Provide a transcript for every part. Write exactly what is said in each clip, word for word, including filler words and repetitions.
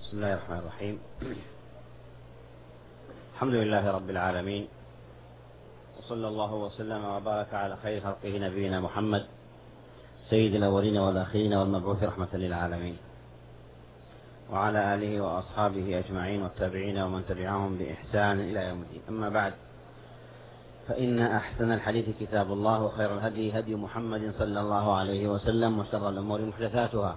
بسم الله الرحمن الرحيم. الحمد لله رب العالمين، وصلى الله وسلم وبارك على خير خلقه نبينا محمد سيد الأولين والآخرين والمبعوث رحمة للعالمين، وعلى آله وأصحابه أجمعين والتابعين ومن تبعهم بإحسان إلى يوم الدين. أما بعد، فإن أحسن الحديث كتاب الله، وخير الهدي هدي محمد صلى الله عليه وسلم، وشر الأمور محدثاتها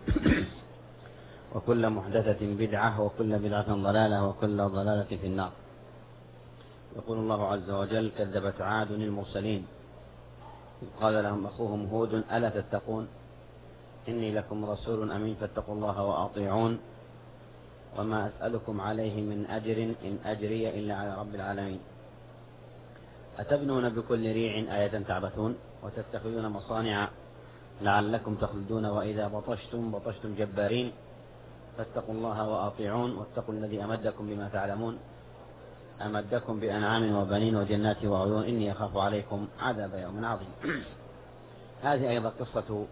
وكل محدثة بدعة وكل بدعة ضلالة وكل ضلالة في النار. يقول الله عز وجل: كذبت عاد المرسلين إذ قال لهم أخوهم هود ألا تتقون إني لكم رسول أمين فاتقوا الله وأطيعون وما أسألكم عليه من أجر إن أجري إلا على رب العالمين. أتبنون بكل ريع آية تعبثون وتتخذون مصانع لعلكم تخلدون وإذا بطشتم بطشتم جبارين فاتقوا الله وأطيعون واتقوا الذي أمدكم بما تعلمون أمدكم بأنعام وبنين وجنات وعيون إني أخاف عليكم عذاب يوم عظيم. هذه أيضا قصة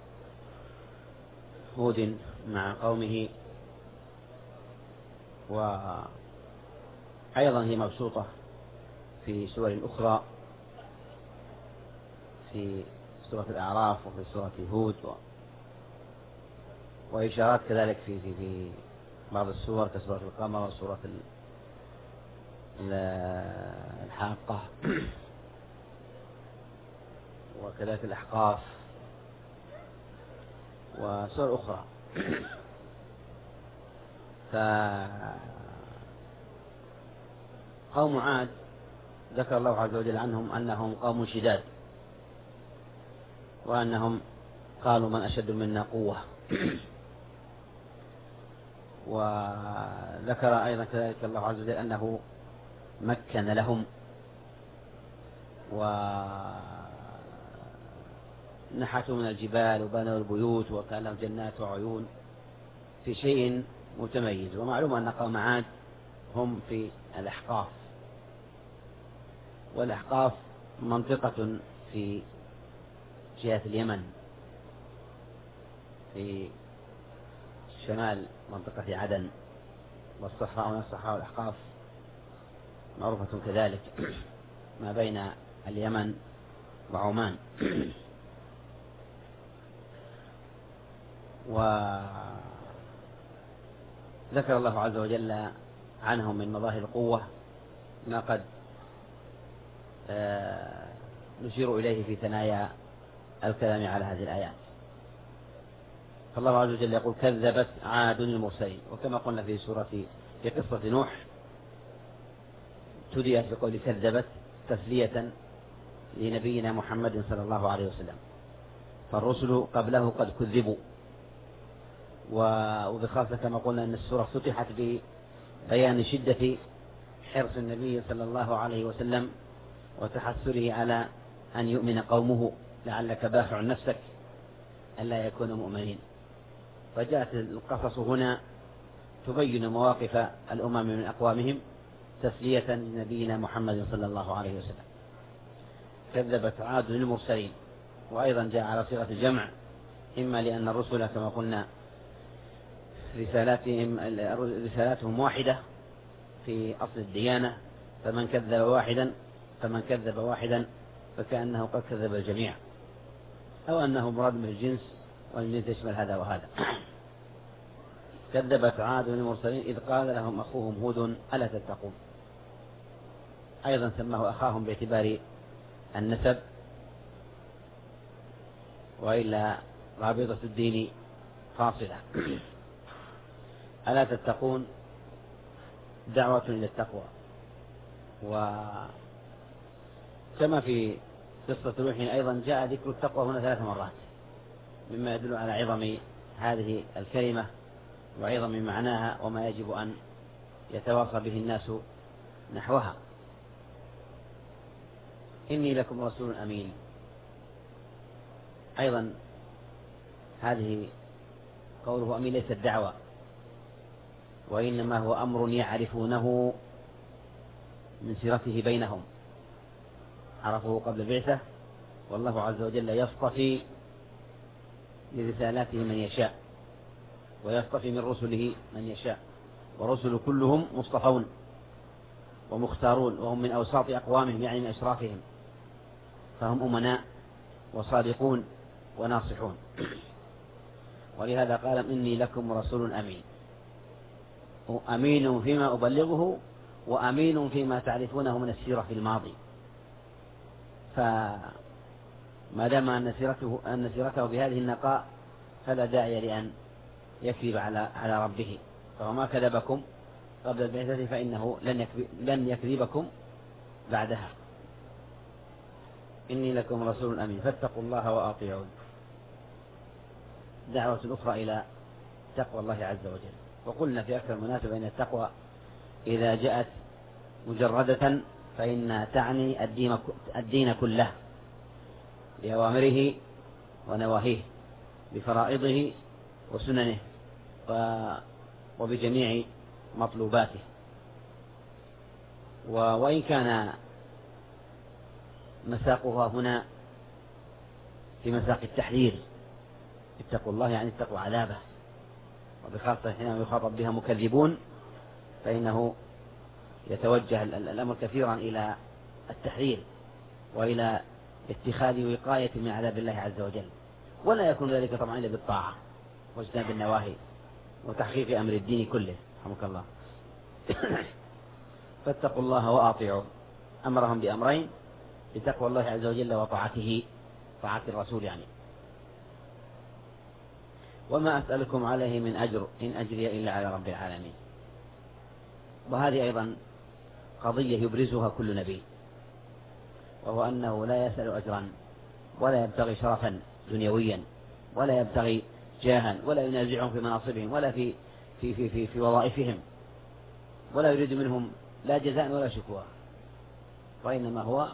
هود مع قومه، وأيضا هي مبسوطة في سور أخرى، في سورة الأعراف وفي سورة هود، و... وإشارات كذلك في في في بعض السور كسورة القمر وسورة الحاقة وكذلك الأحقاف وسور أخرى. فقوم عاد ذكر الله عز وجل عنهم أنهم قوم شداد، وأنهم قالوا من أشد منا قوة. وذكر أيضا كذلك الله عز وجل أنه مكن لهم ونحتوا من الجبال وبنوا البيوت وكان لهم جنات وعيون في شيء متميز. ومعلوم أن قوم عاد هم في الأحقاف، والأحقاف منطقة في جهة اليمن في شمال منطقة عدن، والصحراء والصحراء والأحقاف معروفة كذلك ما بين اليمن وعمان. وذكر الله عز وجل عنهم من مظاهر القوة ما قد نشير إليه في ثنايا الكلام على هذه الآيات. فالله عز وجل يقول: كذبت عاد المرسلين. وكما قلنا في سورة في قصة نوح تديت بقول كذبت تسلية لنبينا محمد صلى الله عليه وسلم، فالرسل قبله قد كذبوا. وبخاصة كما قلنا أن السورة فتحت ببيان شدة حرص النبي صلى الله عليه وسلم وتحسره على أن يؤمن قومه لعلك باخع نفسك ألا يكونوا مؤمنين. فجاءت القصص هنا تبين مواقف الأمم من أقوامهم تسلية لنبينا محمد صلى الله عليه وسلم. كذبت عاد المرسلين، وأيضا جاء على صيغة الجمع، إما لأن الرسل كما قلنا رسالاتهم رسالاتهم واحدة في أصل الديانة، فمن كذب واحدا فمن كذب واحدا فكأنه قد كذب الجميع، أو أنه مراد من الجنس والجنس يشمل هذا وهذا. كذبت عاد المرسلين إذ قال لهم أخوهم هود ألا تتقون. أيضا سماه أخاهم باعتبار النسب، وإلا رابطة الدين فاصلة. ألا تتقون دعوة إلى التقوى. وكما في قصة نوح أيضا جاء ذكر التقوى هنا ثلاث مرات، مما يدل على عظم هذه الكلمة وعظم معناها وما يجب أن يتواصى به الناس نحوها. إني لكم رسول أمين. أيضا هذه قوله أمين ليس الدعوة، وإنما هو أمر يعرفونه من سيرته بينهم، عرفه قبل البعثة، والله عز وجل يصطفي لرسالاته من يشاء ويصطفي من رسله من يشاء. ورسل كلهم مصطفون ومختارون، وهم من أوساط أقوامهم يعني من أشرافهم، فهم أمناء وصادقون وناصحون. ولهذا قال إني لكم رسول أمين، أمين فيما أبلغه وأمين فيما تعرفونه من السيرة في الماضي. فما دام أن سيرته, أن سيرته بهذه النقاء فلا داعي لأن يكذب على على ربه، فهو ما كذبكم قبل البعثة فإنه لن لن يكذبكم بعدها. إني لكم رسول أمين فاتقوا الله وأطيعون. دعوة أخرى إلى تقوى الله عز وجل. وقلنا في أكثر مناسبة أن التقوى إذا جاءت مجردة فإنها تعني الدين كله بأوامره ونواهيه، بفرائضه وسننه وبجميع مطلوباته. وإن كان مساقها هنا في مساق التحذير، اتقوا الله يعني اتقوا عذابه، وبخاصة حينما يخاطب بها مكذبون فإنه يتوجه الأمر كثيرا إلى التحذير وإلى اتخاذ وقاية من عذاب الله عز وجل، ولا يكون ذلك طبعا إلا بالطاعة واجتناب النواهي وتحقيق أمر الدين كله. رحمك الله. فاتقوا الله وأطيعوا، أمرهم بأمرين: بتقوى الله عز وجل وطاعته، طاعة الرسول يعني. وما أسألكم عليه من أجر إن أجري إلا على رب العالمين. وهذه أيضا قضية يبرزها كل نبي، وهو أنه لا يسأل أجرا ولا يبتغي شرفا دنيويا ولا يبتغي جاها ولا ينازعهم في مناصبهم ولا في في في في, في وظائفهم، ولا يريد منهم لا جزاء ولا شكوى، وإنما هو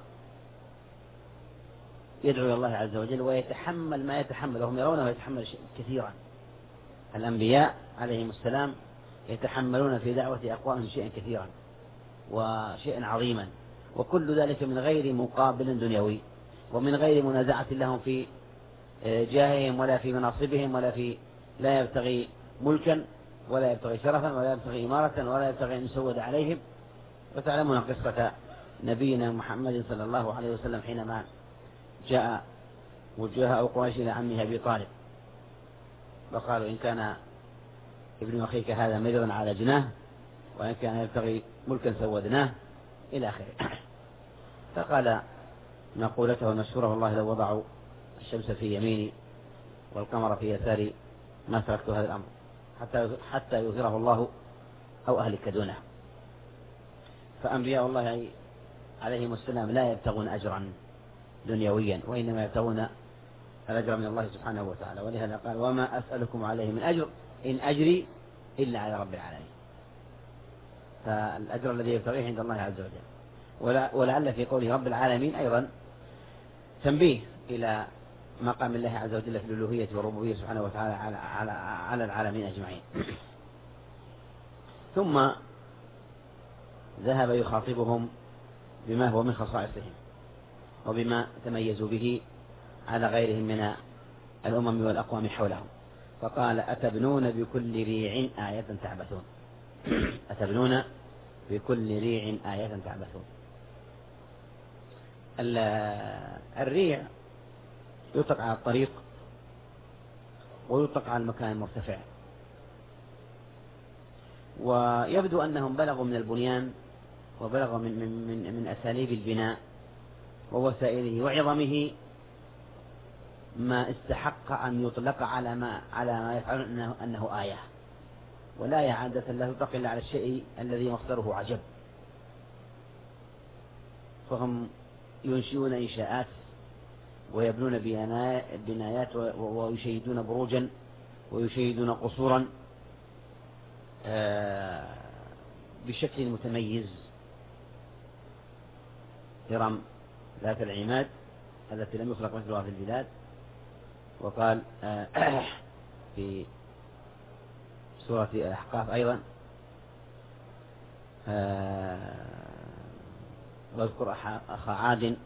يدعو إلى الله عز وجل ويتحمل ما يتحمل، وهم يرونه يتحمل كثيرا. الأنبياء عليهم السلام يتحملون في دعوة أقوامهم شيئا كثيرا وشيئا عظيما، وكل ذلك من غير مقابل دنيوي ومن غير منازعة لهم في جاههم ولا في مناصبهم ولا في لا يبتغي ملكا ولا يبتغي شرفا ولا يبتغي إمارة ولا يبتغي أن يسود عليهم. وتعلمون قصة نبينا محمد صلى الله عليه وسلم حينما جاء وجهاء قريش إلى عمه أبي طالب وقالوا: إن كان ابن أخيك هذا مدرا على جناه وإن كان يبتغي ملكا سودناه إلى آخره. فقال مقولته المشهورة: والله لو وضعوا الشمس في يميني والقمر في يساري ما تركت هذا الأمر حتى حتى يظهره الله أو أهلك دونه. فأنبياء الله عليهم السلام لا يبتغون أجرا دنيويا، وإنما يبتغون الأجر من الله سبحانه وتعالى. ولهذا قال: وما أسألكم عليه من أجر إن أجري إلا على رب العالمين. فالأجر الذي يبتغيه عند الله عز وجل. ولعل في قوله رب العالمين أيضا تنبيه إلى مقام الله عز وجل في الألوهية والربوبية سبحانه وتعالى على, على, على العالمين أجمعين. ثم ذهب يخاطبهم بما هو من خصائصهم وبما تميزوا به على غيرهم من الأمم والأقوام حولهم. فقال: أتبنون بكل ريع آية تعبثون. أتبنون بكل ريع آية تعبثون. الريع يطلق على الطريق ويطلق على المكان المرتفع، ويبدو أنهم بلغوا من البنيان وبلغوا من, من, من, من أساليب البناء ووسائله وعظمه ما استحق أن يطلق على ما على ما يفعلون أنه, أنه آية. ولا عادة لا تطلق إلا على الشيء الذي مصدره عجب. فهم ينشئون إنشاءات ويبنون بنايات ويشيدون بروجا ويشيدون قصورا بشكل متميز، هرم ذات العماد التي لم يخلق مثلها في البلاد. وقال في سورة الأحقاف أيضا: واذكر أخا عاد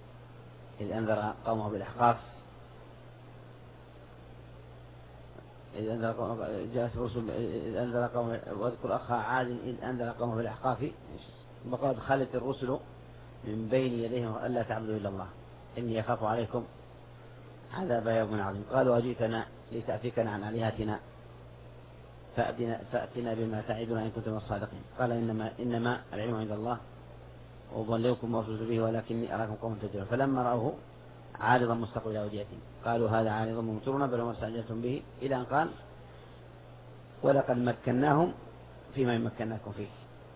إذ أنذر قومه بالأحقاف إذ أنذر قوم جاءت الرسل إذ أنذر قوم واذكر أخا عاد إذ أنذر قومه بالأحقاف وقد خلت الرسل من بين يديهم ألا تعبدوا إلا الله إني أخاف عليكم عذاب يوم عظيم. قالوا أجئتنا لتأفكنا عن آلهتنا فأتنا, فأتنا بما تعدنا إن كنتم الصادقين. قال إنما, إنما العلم عند الله وأضللكم وأرسلت به ولكني أراكم قوم تجهلون. فلما رأوه عارضا مستقبل أوديتهم قالوا هذا عارض ممطرنا بل ما استعجلتم به إلى أن قال ولقد مكناهم فيما مكناكم فيه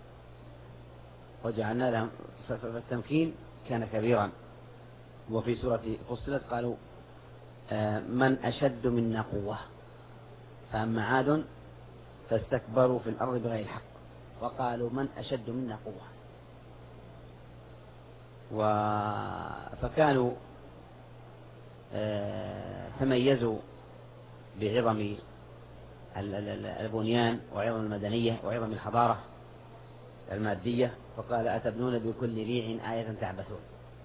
وجعلنا لهم. فالتمكين كان كبيرا. وفي سورة فصلت قالوا من أشد منا قوة فأما عاد فاستكبروا في الأرض بغير الحق وقالوا من أشد منا قوة. فكانوا تميزوا بعظم البنيان وعظم المدنية وعظم الحضارة المادية. فقال أتبنون بكل ريع آية تعبثون.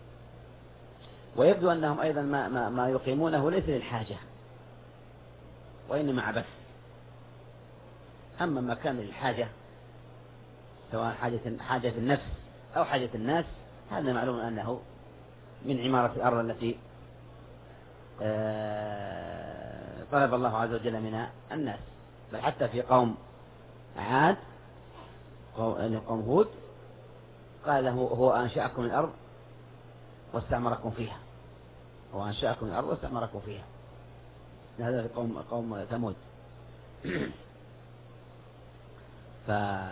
ويبدو أنهم أيضا ما, ما, ما يقيمونه ليس للحاجة وإنما عبث. أما ما كان للحاجة سواء حاجة, حاجة النفس أو حاجة الناس هذا معلوم أنه من عمارة الأرض التي طلب الله عز وجل من الناس. بل حتى في قوم عاد قوم هود قال له هو أنشأكم الأرض واستعمركم فيها هو أنشأكم الأرض واستعمركم فيها. هذا في قوم قوم ثمود. ف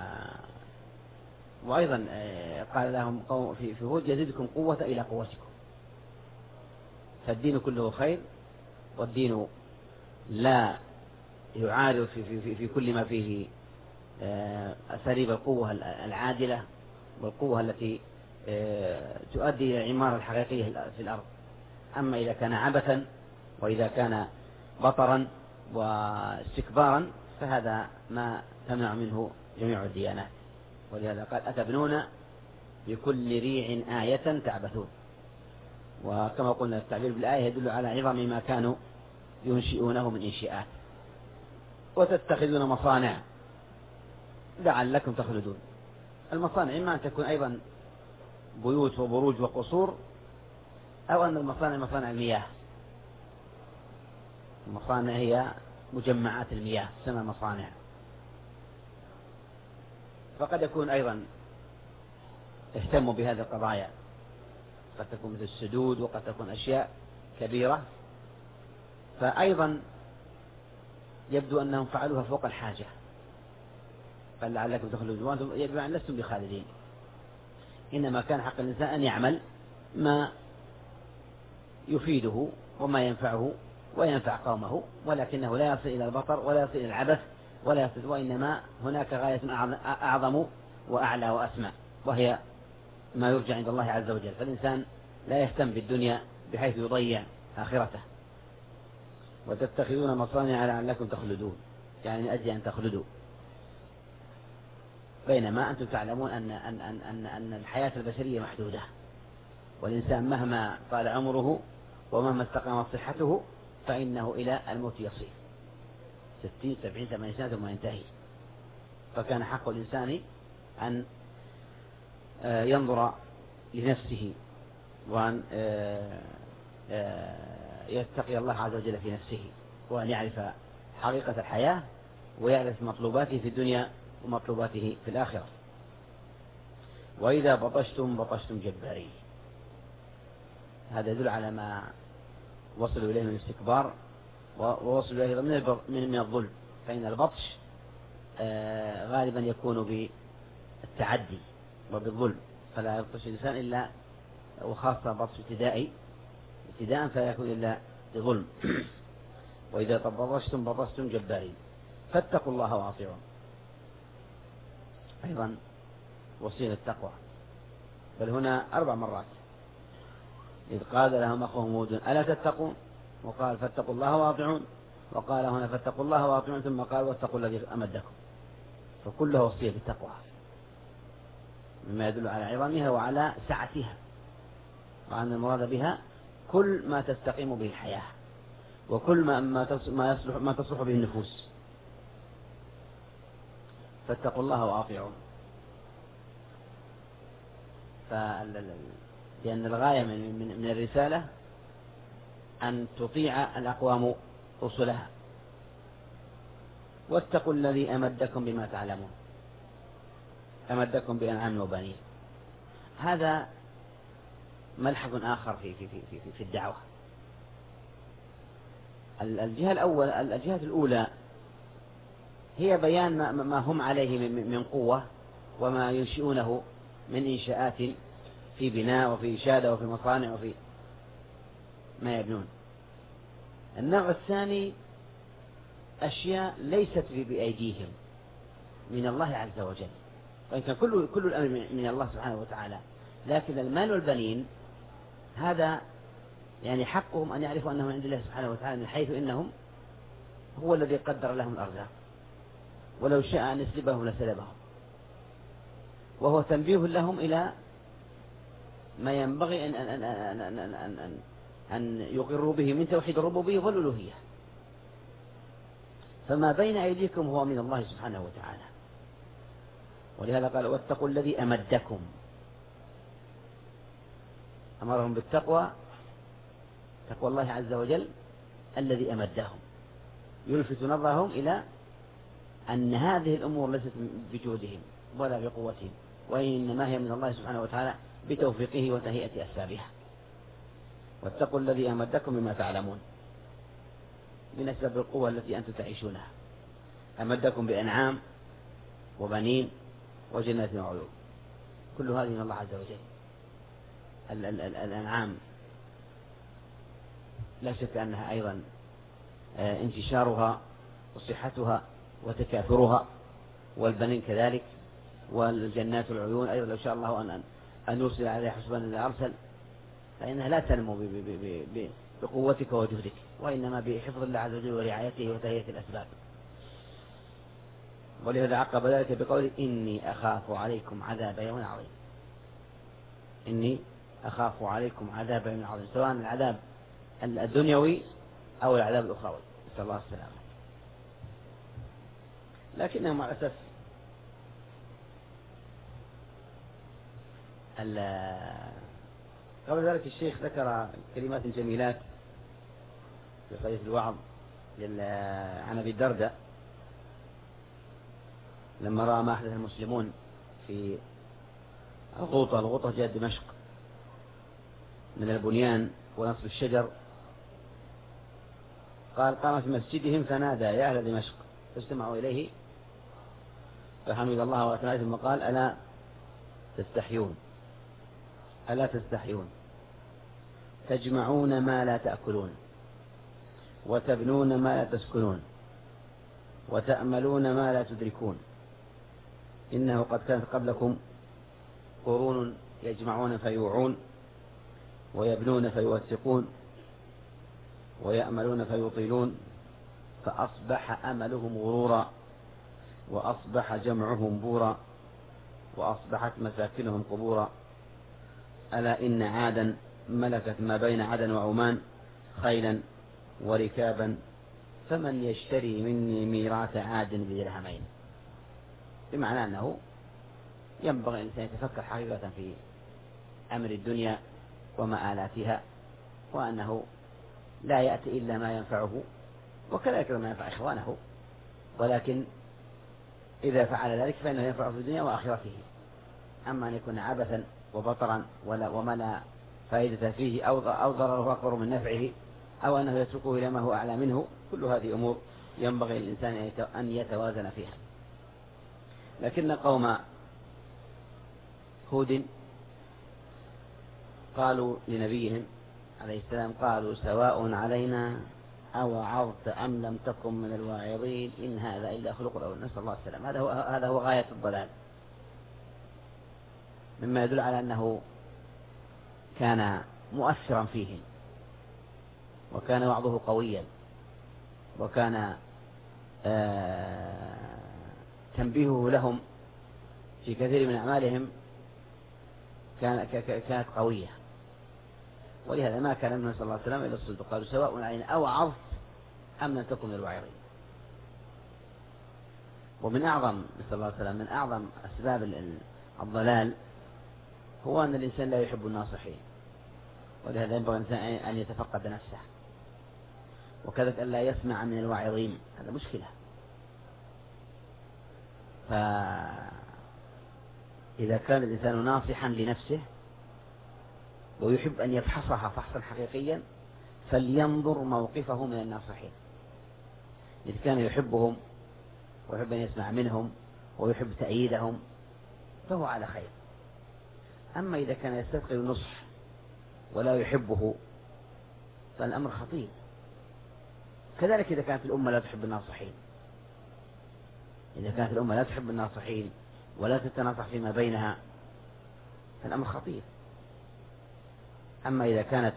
وأيضا قال لهم قوم في هود يزيدكم قوة إلى قوتكم. فالدين كله خير والدين لا يعارض في, في, في, في كل ما فيه أساليب القوة العادلة والقوة التي تؤدي إلى العمارة الحقيقية في الأرض. أما إذا كان عبثا وإذا كان بطرا واستكبارا فهذا ما تمنع منه جميع الديانات. ولهذا قال أتبنون بكل ريع آية تعبثون. وكما قلنا التعبير بالآية يدل على عظم ما كانوا ينشئونه من إنشاءات. وتتخذون مصانع لعلكم تخلدون. المصانع إما أن تكون أيضا بيوت وبروج وقصور أو أن المصانع مصانع المياه. المصانع هي مجمعات المياه تسمى مصانع. فقد يكون أيضا اهتموا بهذه القضايا. قد تكون مثل السدود وقد تكون أشياء كبيرة. فأيضا يبدو أنهم فعلوها فوق الحاجة. قال لعلكم تخلدون وأنتم يبدو أن لستم بخالدين. إنما كان حق الإنسان أن يعمل ما يفيده وما ينفعه وينفع قومه ولكنه لا يصل إلى البطر ولا يصل إلى العبث ولا يصل. وإنما هناك غاية أعظم وأعلى وأسمى وهي ما يرجع عند الله عز وجل. فالإنسان لا يهتم بالدنيا بحيث يضيع آخرته. وتتخذون مصانع لعلكم تخلدون يعني من أجل أن تخلدوا. بينما أنتم تعلمون أن, أن, أن, أن, أن الحياة البشرية محدودة والإنسان مهما طال عمره ومهما استقامت صحته فإنه إلى الموت يصير ستين سبعين ثمانين سنة ثم ينتهي. فكان حق الإنسان أن ينظر لنفسه وأن يتقي الله عز وجل في نفسه وأن يعرف حقيقة الحياة ويعرف مطلوباته في الدنيا ومطلوباته في الآخرة. وإذا بطشتم بطشتم جبارين. هذا يدل على ما وصلوا إليه من الاستكبار ووصلوا إليه من من الظلم. فإن البطش غالبا يكون بالتعدي وبالظلم فلا يبطش الإنسان إلا وخاصة بطش ابتدائي ابتداء فلا يكون إلا بظلم. وإذا بطشتم بطشتم جبارين فاتقوا الله وأطيعون. أيضا وصية التقوى. بل هنا أربع مرات إذ قال لهم أخوهم هود ألا تتقون وقال فاتقوا الله وأطيعون وقال هنا فاتقوا الله وأطيعون ثم قال واتقوا الذي أمدكم. فكلها وصية بالتقوى مما يدل على عظمها وعلى سعتها وأن المراد بها كل ما تستقيم به الحياة. وكل ما ما يصلح ما تصلح به النفوس. فاتقوا الله وأطيعون. لأن الغاية من من الرسالة أن تطيع الأقوام رسلها. واتقوا الذي أمدكم بما تعلمون، أمدكم بأنعام وبنين. هذا ملحظ آخر في في في في الدعوة. الجهة الأول الجهة الأولى هي بيان ما, ما هم عليه من قوة وما ينشئونه من إنشاءات في بناء وفي إشادة وفي مصانع وفي ما يبنون. النوع الثاني أشياء ليست بأيديهم من الله عز وجل، وإن كان كل كل الأمر من الله سبحانه وتعالى، لكن المال والبنين هذا يعني حقهم أن يعرفوا أنهم عند الله سبحانه وتعالى، من حيث إنهم هو الذي قدر لهم الأرزاق، ولو شاء أن يسلبهم لسلبهم. وهو تنبيه لهم إلى ما ينبغي أن, أن, أن, أن, أن, أن, أن يقروا به من توحيد الربوبية والألوهية. فما بين أيديكم هو من الله سبحانه وتعالى، ولهذا قال واتقوا الذي أمدكم، أمرهم بالتقوى، تقوى الله عز وجل الذي أمدهم، يلفت نظرهم إلى أن هذه الأمور ليست بجهدهم ولا بقوتهم، وإنما هي من الله سبحانه وتعالى بتوفيقه وتهيئة أسبابها. واتقوا الذي أمدكم بما تعلمون من أسباب القوة التي أنتم تعيشونها. أمدكم بأنعام وبنين وجنات وعيون، كل هذه من الله عز وجل. ال ال ال الأنعام لا شك أنها أيضا انتشارها وصحتها وتكاثرها، والبنين كذلك، والجنات العيون أيضا لو شاء الله أن أن يرسل عليها حسبانا لأرسل، فإنها لا تنمو بقوتك وجهدك، وإنما بحفظ الله عز وجل ورعايته وتهيئة الأسباب. ولهذا عقب ذلك بقوله إني أخاف عليكم عذاب يوم عظيم. إني أخاف عليكم عذاب يوم عظيم، سواء العذاب الدنيوي أو العذاب الأخروي، نسأل الله السلامة. لكنه مع الأسف قبل ذلك الشيخ ذكر كلمات جميلات في قضية الوعظ عن أبي الدرداء لما رأى ما أحدث المسلمون في الغوطة الغوطة جاءت دمشق من البنيان ونصب الشجر، قال قام في مسجدهم فنادى يا أهل دمشق، فاجتمعوا إليه فحمد الله وأثنى ثم قال ألا تستحيون ألا تستحيون تجمعون ما لا تأكلون وتبنون ما لا تسكنون وتأملون ما لا تدركون، إنه قد كانت قبلكم قرون يجمعون فيوعون ويبنون فيوثقون ويأملون فيطيلون، فأصبح أملهم غرورا وأصبح جمعهم بورا وأصبحت مساكنهم قبورا. ألا إن عادا ملكت ما بين عدن وعمان خيلا وركابا، فمن يشتري مني ميراث عاد بدرهمين. بمعنى أنه ينبغي الإنسان يتفكر حقيقة في أمر الدنيا ومآلاتها، وأنه لا يأتي إلا ما ينفعه وكذلك ما ينفع إخوانه، ولكن إذا فعل ذلك فإنه ينفع في الدنيا وآخرته. أما أن يكون عبثا وبطرا ولا وما لا فائدة فيه أو ضرره أكبر من نفعه أو أنه يتركه إلى ما هو أعلى منه، كل هذه أمور ينبغي للإنسان أن يتوازن فيها. لكن قوم هود قالوا لنبيهم عليه السلام قالوا سواء علينا أوعظت أم لم تكن من الواعظين إن هذا إلا خلق الأول. نسأل الله السلام. هذا هو هذا هو غاية الضلال، مما يدل على أنه كان مؤثرا فيهم، وكان وعظه قويا، وكان تنبيهه لهم في كثير من أعمالهم كانت قوية. ولهذا ما كان النبي صلى الله عليه وسلم إلا الصدق. قالوا سواء علينا أوعظت أم لم تكن من الواعظين. ومن أعظم نسأل الله السلامة من أعظم أسباب الضلال هو أن الإنسان لا يحب الناصحين، ولهذا ينبغي الإنسان أن يتفقد نفسه، وكذلك أن لا يسمع من الواعظين، هذا مشكلة. فإذا كان الإنسان ناصحا لنفسه ويحب أن يفحصها فحصا حقيقيا فلينظر موقفه من الناصحين. إذا كان يحبهم ويحب أن يسمع منهم ويحب تأييدهم فهو على خير. أما إذا كان يستثقل النصح ولا يحبه فالأمر خطير. كذلك إذا كانت الأمة لا تحب الناصحين، إذا كانت الأمة لا تحب الناصحين ولا تتناصح فيما بينها فالأمر خطير. أما إذا كانت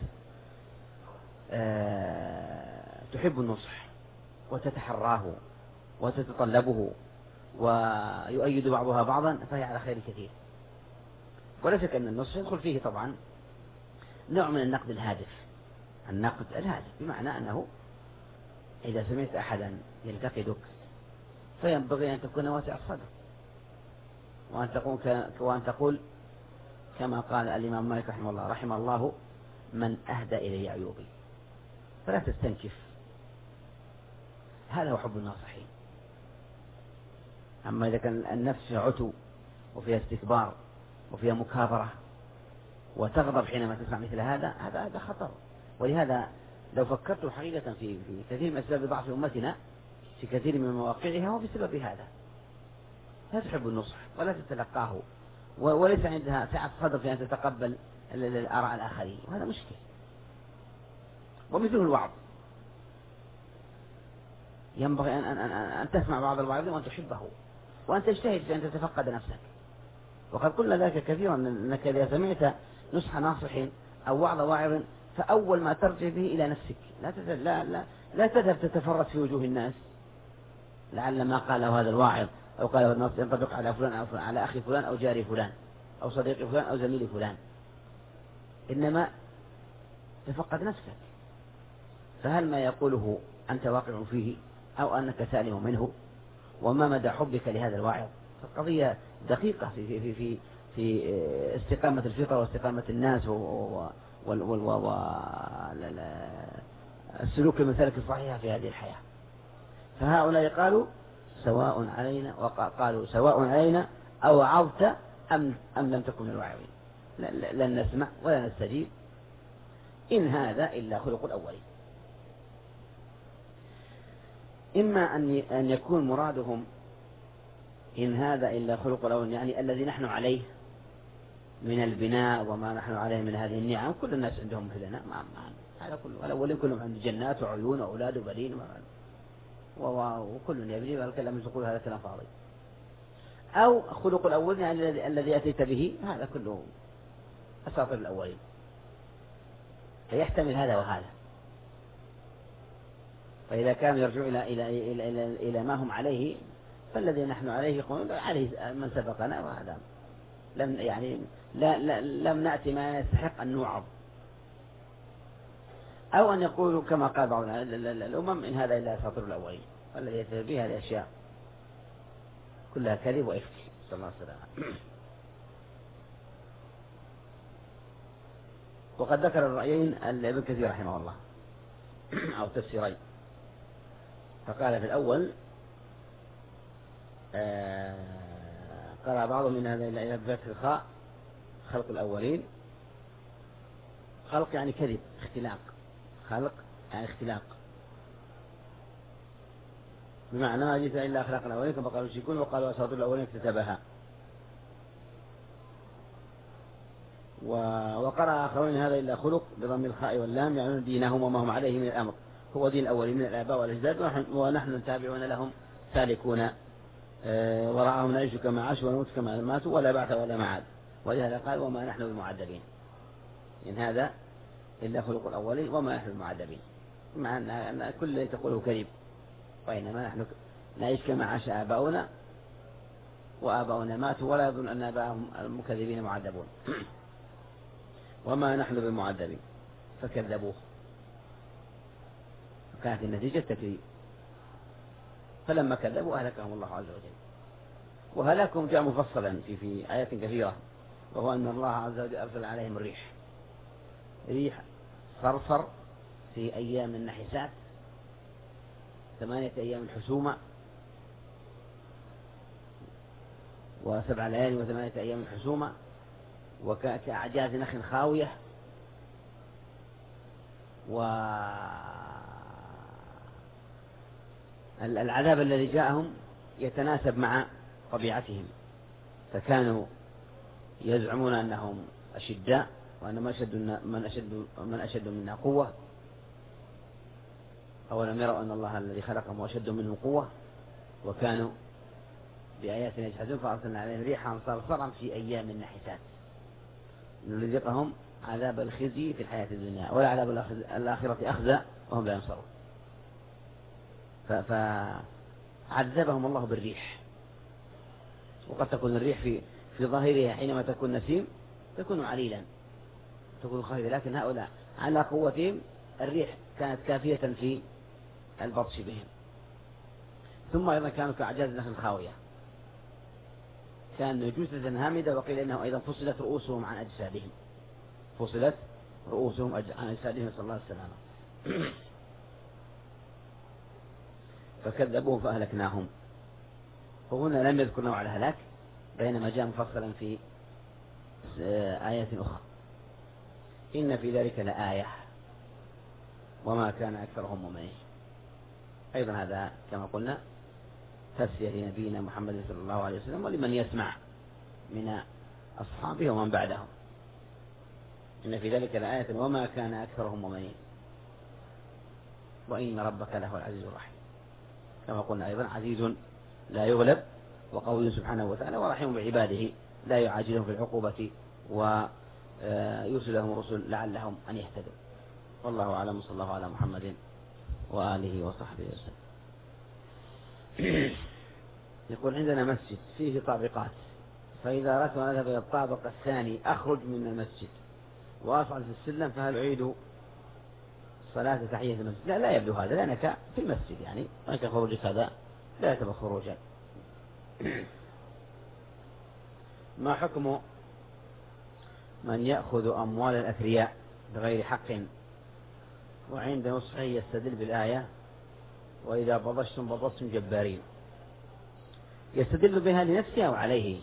تحب النصح وتتحراه وتتطلبه ويؤيد بعضها بعضا فهي على خير كثير. ولا شك أن النصح يدخل فيه طبعا نوع من النقد الهادف، النقد الهادف بمعنى أنه إذا سمعت أحدا ينتقدك فينبغي أن تكون واسع الصدر، وأن تقول, وأن تقول كما قال الإمام مالك رحمه الله رحم الله من أهدى إلي عيوبي، فلا تستنكف. هذا هو حب الناصحين. أما إذا كان النفس فيها عتو وفيها استكبار وفيها مكابرة وتغضب حينما تسمع مثل هذا، هذا هذا خطر. ولهذا لو فكرت حقيقة في في كثير من أسباب ضعف أمتنا في كثير من مواقعها هو بسبب هذا. لا تحب النصح ولا تتلقاه، وليس عندها سعة صدر في أن تتقبل الآراء الآخرين، وهذا مشكل. ومثله الوعظ، ينبغي أن, أن, أن, أن تسمع بعض الوعظ وأن تحبه وأن تجتهد في أن تتفقد نفسك. وقد قلنا ذلك كثيرا أنك إذا سمعت نصح ناصح أو وعظ واعظ فأول ما ترجع به إلى نفسك، لا تذهب, لا, لا, لا تذهب تتفرس في وجوه الناس لعل ما قاله هذا الواعظ أو قاله النص ينطبق على فلان أو فلان، على أخي فلان أو جاري فلان أو صديق فلان أو زميل فلان، إنما تفقد نفسك. فهل ما يقوله أنت واقع فيه أو أنك سالم منه؟ وما مدى حبك لهذا الواعظ؟ فالقضية دقيقة في في في في استقامة الفطرة واستقامة الناس والسلوك المسالك الصحيحة في هذه الحياة. فهؤلاء قالوا سواء علينا، وقالوا سواء علينا أو وعظت أم أم لم تكن الواعظين، لن نسمع ولا نستجيب، إن هذا إلا خلق الأولين. إما أن أن يكون مرادهم إن هذا إلا خلق الأولين، يعني الذي نحن عليه من البناء وما نحن عليه من هذه النعم، كل الناس عندهم مثلنا، ما هذا كله، الأولين كلهم عند جنات وعيون وأولاد وبنين وكل يبني، والكلام يقول هذا كلام فاضي. أو خلق الأولين يعني الذي أتيت به، هذا كله أساطير الأولين، فيحتمل هذا وهذا. فإذا كان يرجع إلى إلى إلى إلى, إلى ما هم عليه، فالذي نحن عليه يقولون عليه من سبقنا، وهذا لم يعني لا, لا لم نأتي ما يستحق أن نوعظ. أو أن يقولوا كما قال بعض الأمم إن هذا إلا أساطير الأولين، والذي يتبع به هذه الأشياء كلها كذب وإفك، صلى الله عليه وسلم. وقد ذكر الرأيين ابن كثير رحمه الله أو تفسيرين. فقال في الأول آه قرأ بعضهم من هذا إلى بفتح الخاء خلق الأولين، خلق يعني كذب، اختلاق، خلق يعني اختلاق، بمعنى ما جئت إلا أخلاق الأولين كما قالوا الشيكون وقالوا أساطير الأولين اكتتبها. وقرأ آخرون هذا إلا خلق بضم الخاء واللام، يعني دينهم وما هم عليه من الأمر، هو دين الأولين من الآباء والأجداد، ونحن نتابعون لهم سالكون وراءهم نعيش كما عاشوا ونموت كما ماتوا ولا بعث ولا معاد. ولهذا قال وما نحن بمعذبين، إن هذا إلا خلق الأولين وما نحن بمعذبين، مع أن كل الذي تقوله كذب، وإنما نحن نعيش كما عاش آباؤنا وآباؤنا ماتوا ولا يظن أن آباءهم المكذبين معذبون. وما نحن بمعذبين فكذبوه كانت النتيجة التكذيب. فلما كذبوا أهلكهم الله عز وجل. وهلاكهم جاء مفصلا في في آيات كثيرة، وهو أن الله عز وجل أرسل عليهم الريح ريح صرصر في أيام النحسات، ثمانية أيام حسومة، وسبع ليالي وثمانية أيام حسومة، وكأعجاز نخل خاوية، والعذاب الذي جاءهم يتناسب مع طبيعتهم، فكانوا يزعمون أنهم أشداء، وأن من أشد من أشد من أشد منا قوة، أولم يروا أن الله الذي خلقهم أشد منهم قوة، وكانوا بآياتنا يجحدون فأرسلنا عليهم ريحا صرصرا في أيام النحسات لنذيقهم عذاب الخزي في الحياة الدنيا ولا عذاب الآخرة أخزى وهم لا ينصرون. فعذبهم الله بالريح. وقد تكون الريح في في ظاهرها حينما تكون نسيم تكون عليلا، تكون خفيفة، لكن هؤلاء على قوتهم الريح كانت كافية في البطش بهم. ثم أيضا كانوا كأعجاز نخل خاوية، كانوا جثثا هامدة، وقيل إنه أيضا فصلت رؤوسهم عن أجسادهم، فصلت رؤوسهم عن أجسادهم، صلى الله عليه وسلم. فكذبوهم فأهلكناهم. وهنا لم يذكر نوع الهلاك، بينما جاء مفصلا في آيات أخرى. إن في ذلك لآية وما كان أكثرهم مؤمنين. أيضا هذا كما قلنا تسلية لنبينا محمد صلى الله عليه وسلم ولمن يسمع من أصحابه ومن بعدهم. إن في ذلك لآية وما كان أكثرهم مؤمنين وإن ربك له العزيز الرحيم. كما قلنا أيضا عزيز لا يغلب، وقوله سبحانه وتعالى ورحيم بعباده لا يعاجلهم في العقوبة ويرسل لهم الرسل لعلهم أن يهتدوا. والله أعلم، صلى الله على محمد وآله وصحبه وسلم. يقول عندنا مسجد فيه طابقات، فإذا أردت أن أذهب إلى الطابق الثاني أخرج من المسجد وأصعد في السلم، فهل أعيد صلاة تحية المسجد؟ لا لا يبدو هذا، لأنك في المسجد يعني، وأنت خروجك هذا لا يعتبر خروجا. ما حكم من يأخذ أموال الأثرياء بغير حق وعند نصحه يستدل بالآية وإذا بطشتم بطشتم جبارين؟ يستدل بها لنفسه أو عليه؟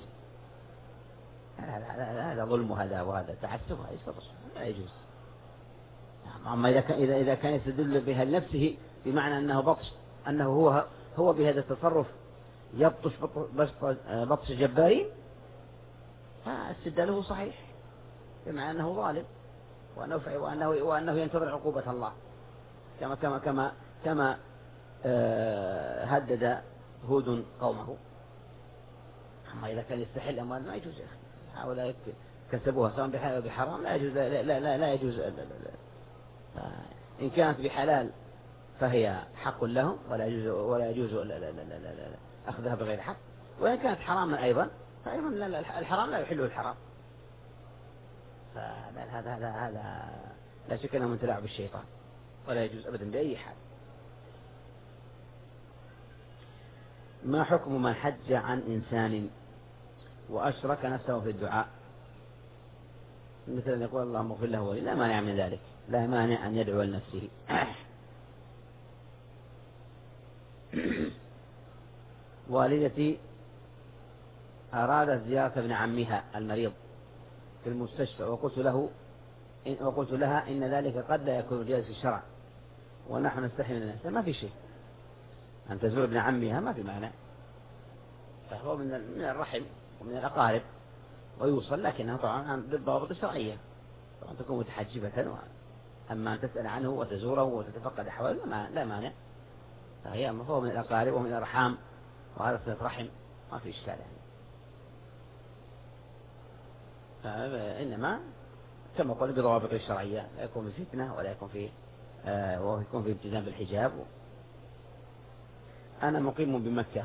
هذا ظلم، هذا وهذا تعسف، لا يجوز. أما إذا كان إذا إذا كان يستدل بها لنفسه بمعنى أنه بطش، أنه هو هو بهذا التصرف يبطش بطش جبارين، فاستدلاله صحيح، بمعنى أنه ظالم وأنه وأنه وأنه ينتظر عقوبة الله، كما كما كما كما هدد هود قومه. أما إذا كان يستحل أموال ما يجوز، هؤلاء كسبوها سواء بحلال أو بحرام لا يجوز، لا لا لا, لا يجوز. لا لا لا. إن كانت بحلال فهي حق لهم ولا يجوز ولا يجوز لا لا لا لا لا لا أخذها بغير حق، وإن كانت حراما أيضا فأيضا لا لا الحرام لا يحله الحرام. فهذا هذا هذا هذا لا شك أنه من تلاعب الشيطان ولا يجوز أبدا بأي حال. ما حكم من حج عن إنسان وأشرك نفسه في الدعاء، مثل أن يقول اللهم اغفر له ولي؟ لا مانع من ذلك، لا مانع أن يدعو لنفسه. والدتي أرادت زيارة ابن عمها المريض في المستشفى، وقلت له وقلت لها إن ذلك قد لا يكون جائز في الشرع ونحن نستحي من الناس. ما في شيء أن تزور ابن عمها، ما في معنى، فهو من من الرحم ومن الأقارب ويوصل، لكنه طبعا بالضوابط الشرعية، طبعا تكون متحجبة. أما أن تسأل عنه وتزوره وتتفقد أحواله ما لا مانع، فهي فهو من الأقارب ومن الأرحام، وهذا صلة رحم، ما في إشكال يعني. فإنما كما قلنا بضوابط الشرعية، لا يكون في فتنة ولا يكون في آه ويكون في التزام بالحجاب. أنا مقيم بمكة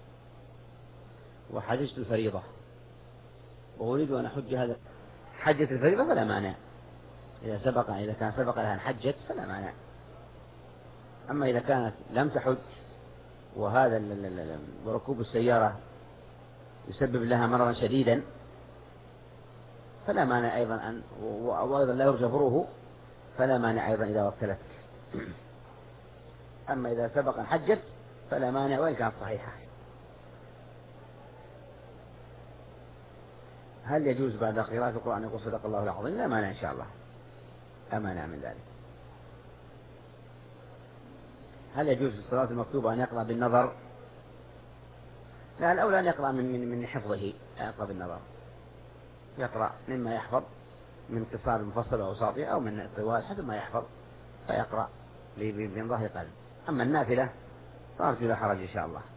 وحججت الفريضة وأريد أن أحج هذا حجة الفريضة فلا مانع، إذا سبق إذا كان سبق لها أن حجت فلا مانع. أما إذا كانت لم تحج وهذا ركوب السيارة يسبب لها مرضا شديدا فلا مانع أيضا أن وأيضا لا يرجى بروه، فلا مانع أيضا إذا وكلت. أما إذا سبق أن حجت فلا مانع وإن كانت صحيحة. هل يجوز بعد قراءة القرآن يقول صدق الله العظيم؟ لا مانع إن شاء الله، لا مانع من ذلك. هل يجوز في الصلاة المكتوبة أن يقرأ بالنظر؟ لا، الأولى أن يقرأ من من من حفظه، يقرأ بالنظر، يقرأ مما يحفظ من قصار المفصل أو صافية أو من الطوال حسب ما يحفظ فيقرأ من ظهر قلب. أما النافلة فأرجو لا حرج إن شاء الله.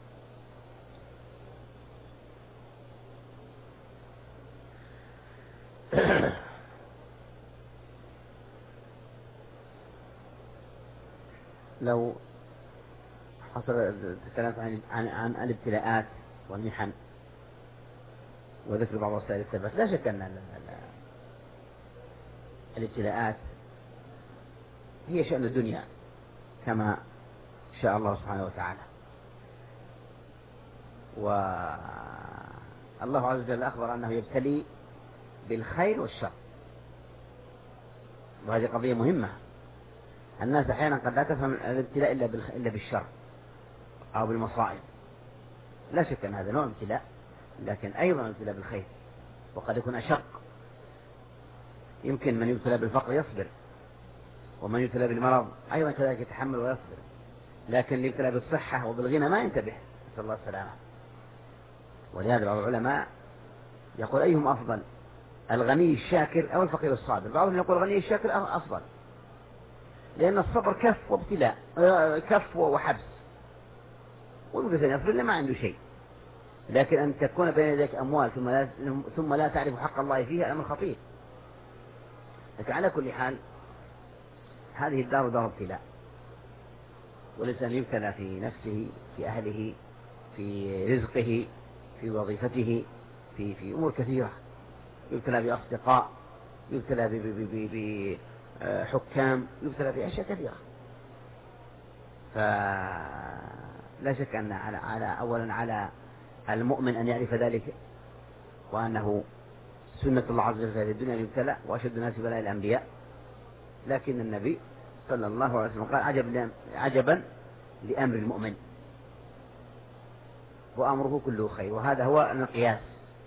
لو حصل تكلمت عن عن عن الابتلاءات والمحن وذكر بعض وسائل الثبات، لا شك أن الابتلاءات هي شأن الدنيا كما شاء الله سبحانه وتعالى، والله عز وجل أخبر أنه يبتلي بالخير والشر، وهذه قضية مهمة. الناس أحيانا قد لا تفهم الابتلاء إلا بالشر أو بالمصائب، لا شك أن هذا نوع ابتلاء، لكن أيضا ابتلاء بالخير وقد يكون أشق. يمكن من يبتلى بالفقر يصبر، ومن يبتلى بالمرض أيضا كذلك يتحمل ويصبر، لكن اللي يبتلى بالصحة وبالغنى ما ينتبه، نسأل الله السلامة. ولهذا بعض العلماء يقول أيهم أفضل، الغني الشاكر أو الفقير الصابر؟ بعضهم يقول الغني الشاكر أفضل، لأن الصبر كف وابتلاء، كف وحبس، والإنسان يصبر لما عنده شيء. لكن أن تكون بين يديك أموال ثم لا, ثم لا تعرف حق الله فيها أمر خطير. لكن على كل حال هذه الدار دار ابتلاء، والإنسان يبتلى في نفسه، في أهله، في رزقه، في وظيفته، في في أمور كثيرة، يبتلى بأصدقاء، يبتلى بحكام، يبتلى بأشياء كثيرة. فلا شك أن على على أولا على المؤمن أن يعرف ذلك، وأنه سنة الله عز وجل في الدنيا يبتلى، وأشد الناس بلاء الأنبياء. لكن النبي صلى الله عليه وسلم قال عجب عجبا لأمر المؤمن وأمره كله خير، وهذا هو المقياس.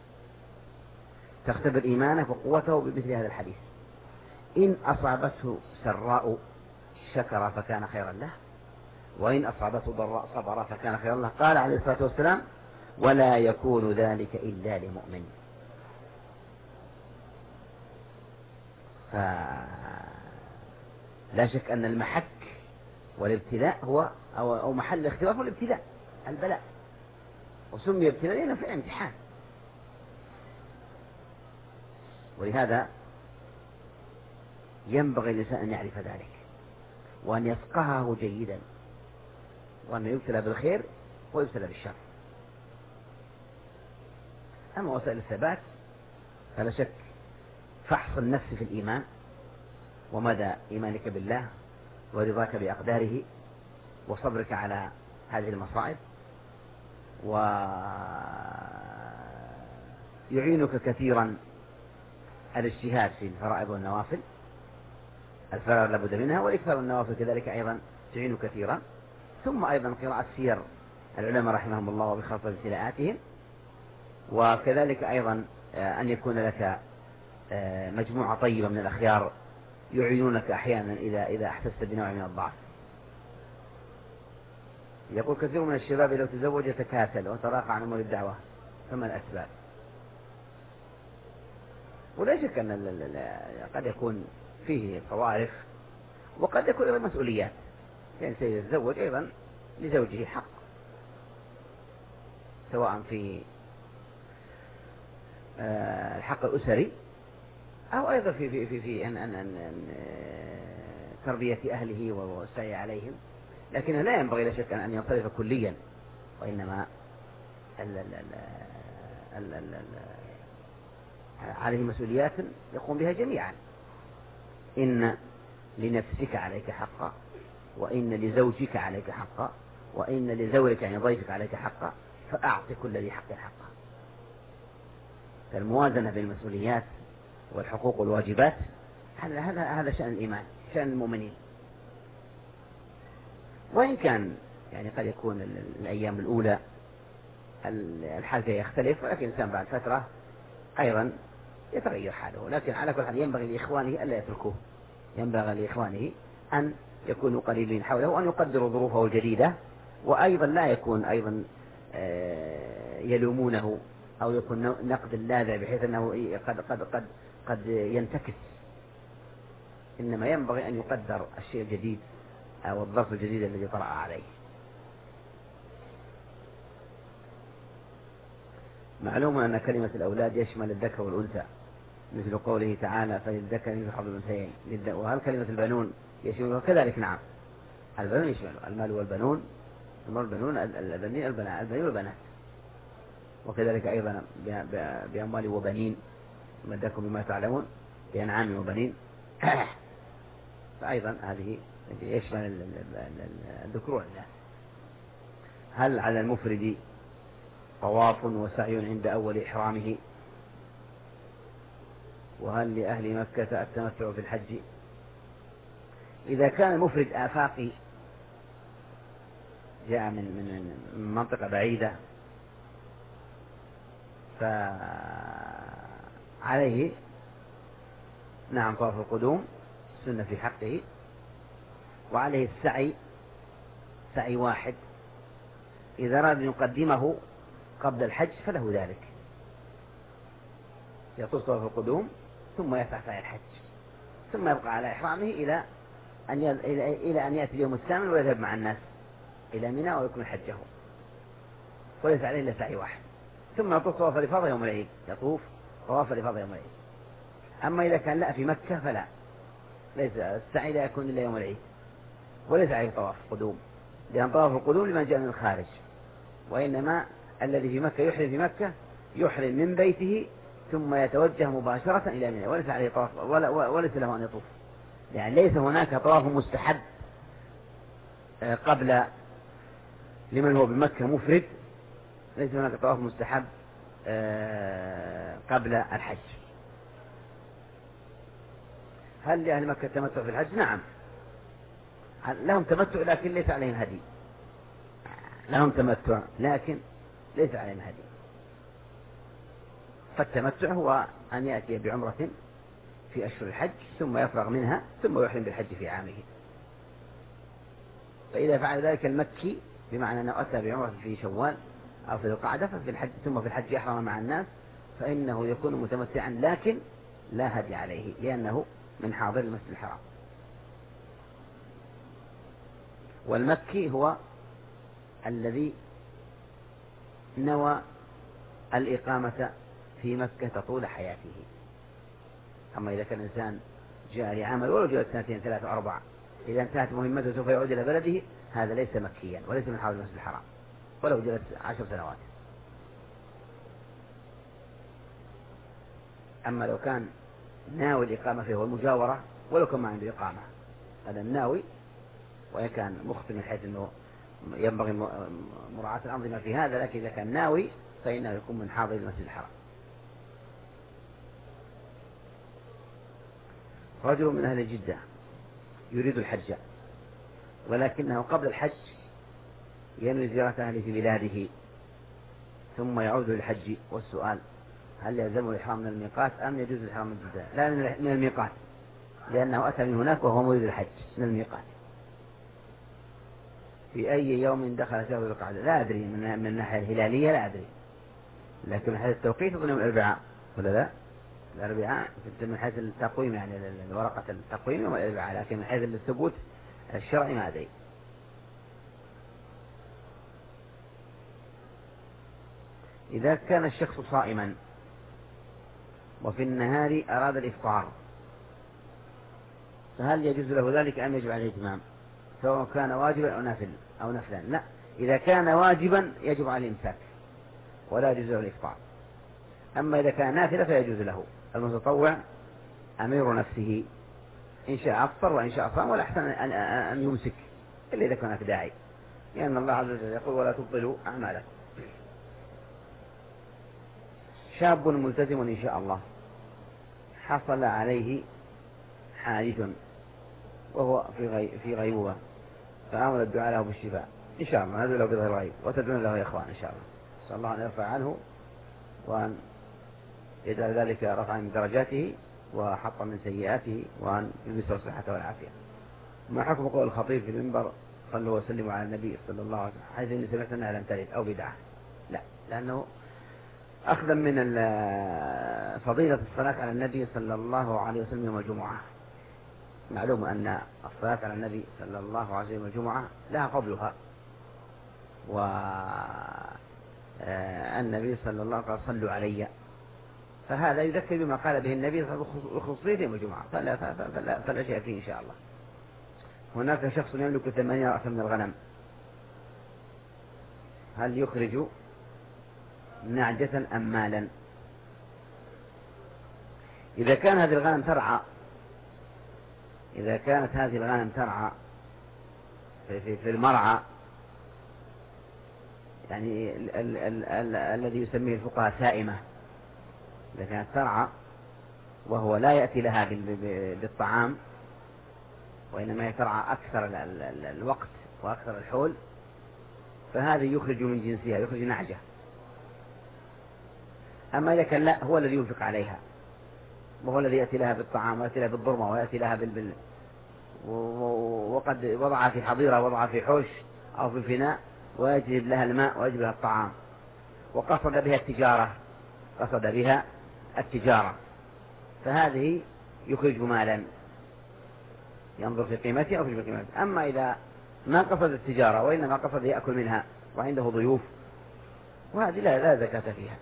تختبر إيمانه وقوته بمثل هذا الحديث. إن أصابته سراء شكر فكان خيرا له، وإن أصابته ضراء صبر فكان خيرا له. قال عليه الصلاة والسلام ولا يكون ذلك إلا لمؤمن. فلا شك أن المحك والابتلاء هو أو, أو محل الاختلاف هو الابتلاء، البلاء، وسمي ابتلاء لأنه في امتحان. ولهذا ينبغي الإنسان أن يعرف ذلك وأن يفقهه جيدا، وأن يبتلى بالخير ويبتلى بالشر. أما وسائل الثبات فلا شك فحص النفس في الإيمان ومدى إيمانك بالله ورضاك بأقداره وصبرك على هذه المصائب، ويعينك كثيرا الاجتهاد في الفرائض والنوافل، الفرائض لابد منها، والإكثار النوافل كذلك أيضا تعين كثيرا. ثم أيضا قراءة سير العلماء رحمهم الله وبخاصة ابتلاءاتهم، وكذلك أيضا أن يكون لك مجموعة طيبة من الأخيار يعينونك أحيانا إذا إذا أحسست بنوع من الضعف. يقول كثير من الشباب لو تزوج يتكاسل وتراقع عن أمور الدعوة، فما الأسباب؟ ولا شك أن قد يكون فيه صوارف وقد يكون أيضا مسؤوليات، يعني سيتزوج أيضا لزوجه حق، سواء في الحق الأسري أو أيضا في في في, في أن أن أن تربية أهله والسعي عليهم. لكن لا ينبغي لا شك أن ينصرف كليا، وإنما ال ال ال ال عليه مسؤوليات يقوم بها جميعا. إن لنفسك عليك حقا وإن لزوجك عليك حقا، وإن لزوجك يعني ضيفك عليك حقا، فأعط كل ذي حق حقه. فالموازنة بين المسؤوليات والحقوق والواجبات هذا هذا هذا شأن الإيمان، شأن المؤمنين. وإن كان يعني قد يكون الأيام الأولى الحال فيها يختلف، ولكن الإنسان بعد فترة أيضا يتغير حاله. لكن على كل حال ينبغي لإخوانه ألا يتركوه، ينبغي لإخوانه أن يكونوا قريبين حوله وأن يقدروا ظروفه الجديدة، وأيضا لا يكون أيضا يلومونه أو يكون نقد لاذع بحيث أنه قد قد قد قد ينتكس. إنما ينبغي أن يقدر الشيء الجديد أو الظرف الجديد الذي طرأ عليه. معلوم أن كلمة الأولاد يشمل الذكر والأنثى، مثل قوله تعالى فللذكر مثل حظ الأنثيين. وهل كلمة البنون يشمل كذلك؟ نعم، البنون يشمل المال والبنون، المال والبنون البنين البنات البنين والبنات، وكذلك أيضا بأموال وبنين مدكم بما تعلمون بأنعام وبنين. فأيضا هذه يشمل الذكور والإناث. هل على المفرد طواف وسعي عند أول إحرامه؟ وهل لأهل مكة التمتع في الحج؟ إذا كان المفرد آفاقي جاء من من من منطقة بعيدة فعليه نعم طواف القدوم سنة في حقه، وعليه السعي سعي واحد. إذا أراد أن يقدمه قبل الحج فله ذلك، يطوف طواف القدوم ثم يسعى سعي الحج، ثم يبقى على إحرامه إلى أن إلى أن يأتي اليوم الثامن ويذهب مع الناس إلى منى ويكون حجه، وليس عليه إلا سعي واحد، ثم يطوف طواف الإفاضة يوم العيد، يطوف طواف الإفاضة يوم العيد. أما إذا كان لا في مكة فلا، ليس السعي لا يكون إلا يوم العيد، وليس عليه طواف قدوم، لأن طواف القدوم لمن جاء من الخارج، وإنما الذي في مكة يحرم في مكة يحرم من بيته ثم يتوجه مباشرة إلى منى، وليس عليه طواف ولا وليس له أن يطوف، يعني ليس هناك طواف مستحب قبل لمن هو بمكة مفرد، ليس هناك طواف مستحب قبل الحج. هل لأهل مكة تمتع في الحج؟ نعم لهم تمتع لكن ليس عليهم هدي، لهم تمتع لكن ليس عليهم هدي. فالتمتع هو أن يأتي بعمرة في أشهر الحج ثم يفرغ منها ثم يحرم بالحج في عامه. فإذا فعل ذلك المكي بمعنى أنه أتى بعمرة في شوال أو في ذي القعدة ففي الحج ثم في الحج يحرم مع الناس، فإنه يكون متمتعا لكن لا هدي عليه لأنه من حاضر المسجد الحرام. والمكي هو الذي نوى الإقامة في مكة طول حياته. أما إذا كان الإنسان جاء لعمل ولو جاء سنتين ثلاثة أربعة، إذا انتهت مهمته سوف يعود إلى بلده، هذا ليس مكيا وليس من حاضر المسجد الحرام ولو جلس عشر سنوات. أما لو كان ناوي الإقامة فيه والمجاورة ولو كان ما عنده إقامة، هذا الناوي وإن كان مخطئ من حيث أنه ينبغي مراعاة الأنظمة في هذا، لكن إذا كان ناوي فإنه يكون من حاضر المسجد الحرام. رجل من أهل جدة يريد الحج ولكنه قبل الحج ينوي زيارة أهله في بلاده ثم يعود للحج، والسؤال هل يلزمه الإحرام من الميقات أم يجوز الإحرام من جدة؟ لا، من الميقات، لأنه أتى من هناك وهو مريد الحج من الميقات. في أي يوم دخل شهر ذي القعدة؟ لا أدري، من من الناحية الهلالية لا أدري، لكن من حيث التوقيت يكون يوم الأربعاء ولا لا؟ الأربعاء من حيث التقويم يعني ورقة التقويم يوم الأربعاء، لكن من حيث الثبوت الشرعي ما أدري. إذا كان الشخص صائما وفي النهار أراد الإفطار فهل يجوز له ذلك أم يجب عليه الإتمام سواء كان واجبا أو نافل أو نفلا؟ لا، إذا كان واجبا يجب عليه الإمساك ولا يجوز له الإفطار. أما إذا كان نافلة فيجوز له. المتطوع أمير نفسه، إن شاء أفطر وإن شاء صام، ولا أحسن أن يمسك إلا إذا كان هناك داعي، لأن الله عز وجل يقول ولا تبطلوا أعمالكم. شاب ملتزم إن شاء الله حصل عليه حادث وهو في غي... في غيبوبة، فآمل الدعاء له بالشفاء إن شاء الله، هذا له بظهر الغيب، وتدعون له يا إخوان إن شاء الله، نسأل الله أن يرفع عنه وأن يجعل ذلك رفعا من درجاته وحطا من سيئاته، وأن يلبسه الصحة والعافية. ما حكم قول الخطيب في المنبر صلوا وسلموا على النبي صلى الله عليه وسلم، حيث إني سمعت أنها لم ترد أو بدعة؟ لا، لأنه أخذا من فضيلة الصلاة على النبي صلى الله عليه وسلم يوم الجمعة. معلوم أن الصلاة على النبي صلى الله عليه وسلم الجمعة لها فضلها، والنبي صلى الله عليه وسلم صلوا علي، فهذا يذكر بما قال به النبي بخصوصية يوم الجمعة، فلا, فلا, فلا شيء فيه إن شاء الله. هناك شخص يملك ثمانية رأسا من الغنم، هل يخرج نعجة أم مالا؟ إذا كان هذه الغنم ترعى إذا كانت هذه الغنم ترعى في, في, في المرعى، يعني ال ال ال ال الذي يسميه الفقهاء سائمة، إذا كانت ترعى وهو لا يأتي لها بالطعام وإنما يترعى أكثر ال ال ال الوقت وأكثر الحول، فهذا يخرج من جنسها، يخرج نعجة. أما إذا كان لا، هو الذي ينفق عليها، وهو الذي يأتي لها بالطعام ويأتي لها بالضرمة ويأتي لها بالبل، وقد وضعها في حظيرة، وضعها في حوش أو في فناء، ويجلب لها الماء ويجلب لها الطعام، وقصد بها التجارة قصد بها التجارة فهذه يخرج مالا، ينظر في قيمتها أو في قيمتها. أما إذا ما قصد التجارة وإنما قصد يأكل منها وعنده ضيوف، وهذه لا, لا زكاة فيها.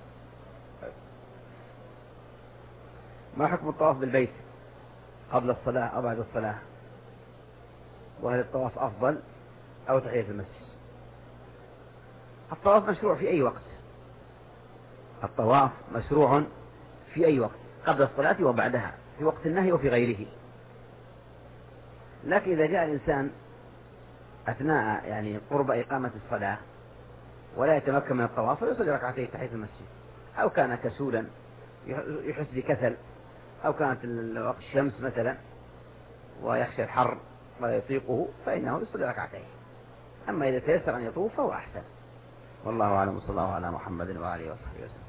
ما حكم الطواف بالبيت قبل الصلاة أو بعد الصلاة؟ وهل الطواف أفضل أو تحية المسجد؟ الطواف مشروع في أي وقت، الطواف مشروع في أي وقت، قبل الصلاة وبعدها، في وقت النهي وفي غيره. لكن إذا جاء الإنسان أثناء يعني قرب إقامة الصلاة ولا يتمكن من الطواف، فيصلي ركعتين تحية المسجد، أو كان كسولا يحس بكسل، أو كانت وقت الشمس مثلا ويخشى الحر ولا يطيقه، فإنه يصلي ركعتين. أما إذا تيسر أن يطوف فهو أحسن. والله أعلم، صلى الله على محمد وعلى آله وصحبه وسلم.